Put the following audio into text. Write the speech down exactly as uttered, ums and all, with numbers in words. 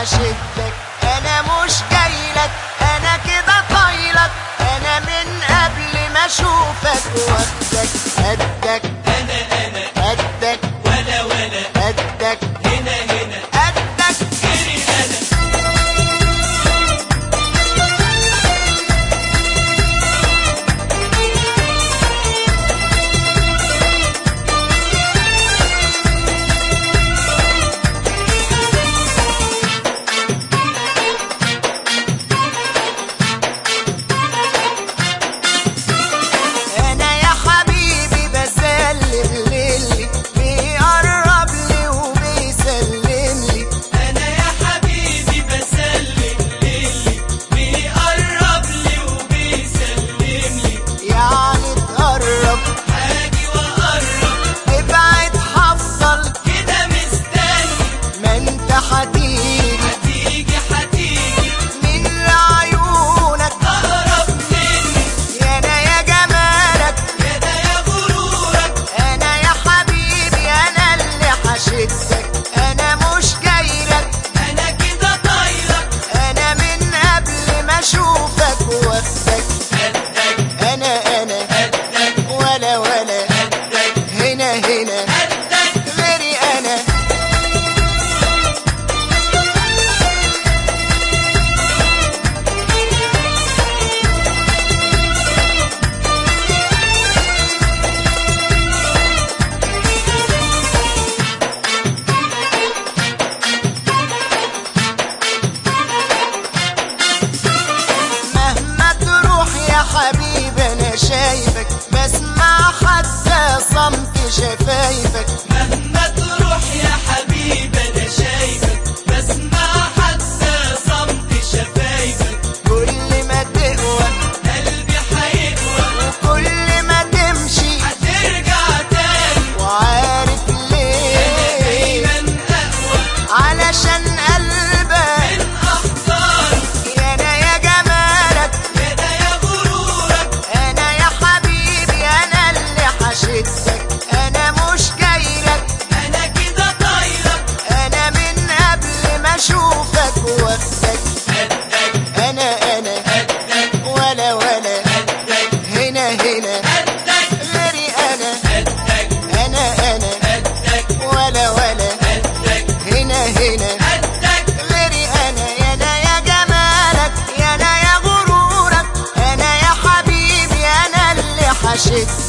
هشدك، انا مش جايلك، انا كده طايلك، انا من قبل ما اشوفك واخدك. قدك انا انا قدك ولا ولا قدك هنا هنا قدك غيري انا. حبيبي انا شايفك، بسمع حتى صمت شفايفك. مهما تروح يا حبيبي انا شايفك، بسمع حتى صمت شفايفك. كل ما تقوى قلبي حيقوى، وكل ما تمشي هترجع تاني. وعارف ليه؟ انا دايما اقوى علشان قلبك من احضاني. يا انا يا جمالك، يا ده يا غرورك، انا يا حبيبي انا اللي حشدك، انا مش جايلك، انا كده طايلك، انا من قبل ما اشوفك واخدك. قدك انا انا قدك ولا ولا قدك هنا هنا قدك غيري انا. قدك انا انا قدك ولا ولا قدك هنا هنا قدك. غيري انا. يا انا يا جمالك، يا انا يا غرورك، انا يا حبيبي انا اللي حشدك.